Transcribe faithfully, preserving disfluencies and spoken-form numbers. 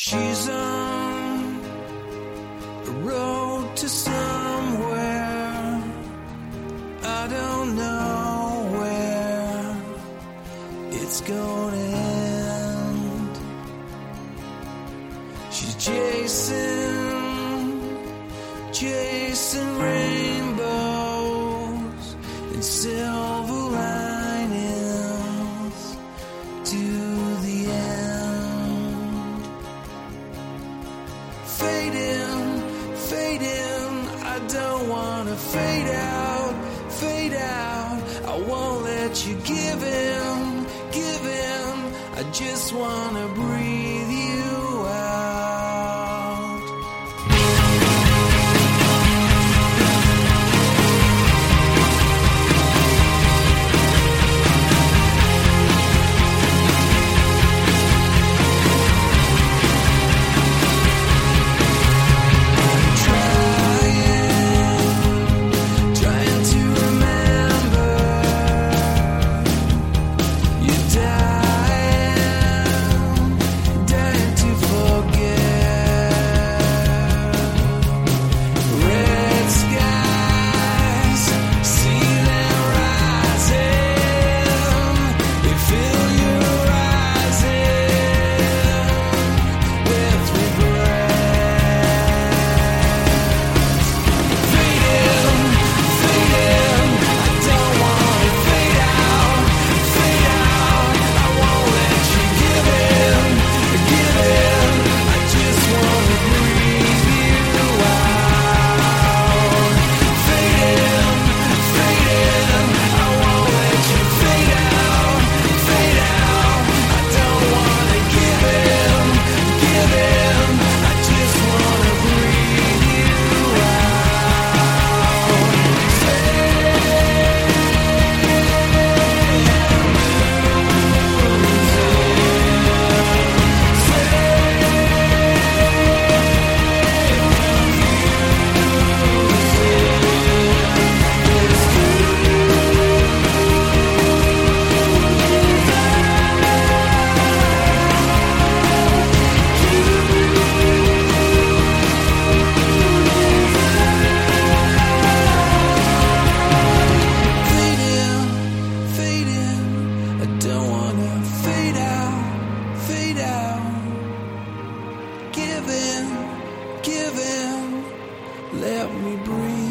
She's on a road to somewhere, I don't know where it's gonna end. She's chasing, chasing rainbows and silver linings to the end. Fading, fading, I don't wanna fade out, fade out. I won't let you give in, give in. I just wanna breathe you out. Give in, give in, let me breathe.